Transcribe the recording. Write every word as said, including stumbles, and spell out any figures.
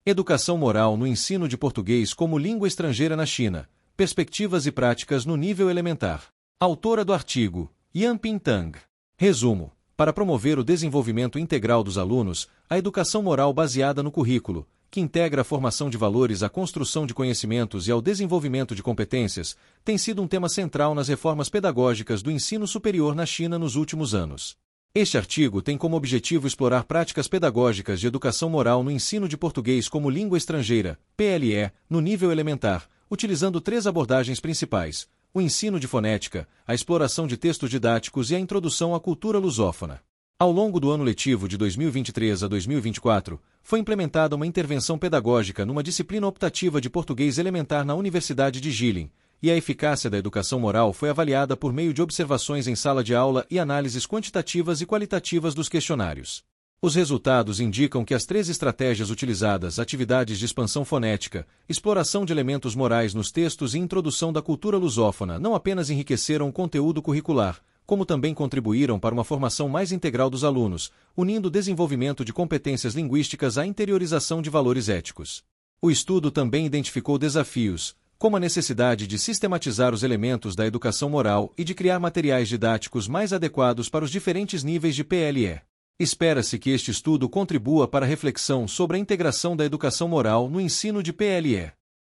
Educação moral no ensino de português como língua estrangeira na China. Perspectivas e práticas no nível elementar. Autora do artigo, Yanping Tang. Resumo. Para promover o desenvolvimento integral dos alunos, a educação moral baseada no currículo, que integra a formação de valores à construção de conhecimentos e ao desenvolvimento de competências, tem sido um tema central nas reformas pedagógicas do ensino superior na China nos últimos anos. Este artigo tem como objetivo explorar práticas pedagógicas de educação moral no ensino de português como língua estrangeira, P L E, no nível elementar, utilizando três abordagens principais: o ensino de fonética, a exploração de textos didáticos e a introdução à cultura lusófona. Ao longo do ano letivo de dois mil e vinte e três a dois mil e vinte e quatro, foi implementada uma intervenção pedagógica numa disciplina optativa de português elementar na Universidade de Jilin, e a eficácia da educação moral foi avaliada por meio de observações em sala de aula e análises quantitativas e qualitativas dos questionários. Os resultados indicam que as três estratégias utilizadas, atividades de expansão fonética, exploração de elementos morais nos textos e introdução da cultura lusófona, não apenas enriqueceram o conteúdo curricular, como também contribuíram para uma formação mais integral dos alunos, unindo o desenvolvimento de competências linguísticas à interiorização de valores éticos. O estudo também identificou desafios, como a necessidade de sistematizar os elementos da educação moral e de criar materiais didáticos mais adequados para os diferentes níveis de P L E. Espera-se que este estudo contribua para a reflexão sobre a integração da educação moral no ensino de P L E.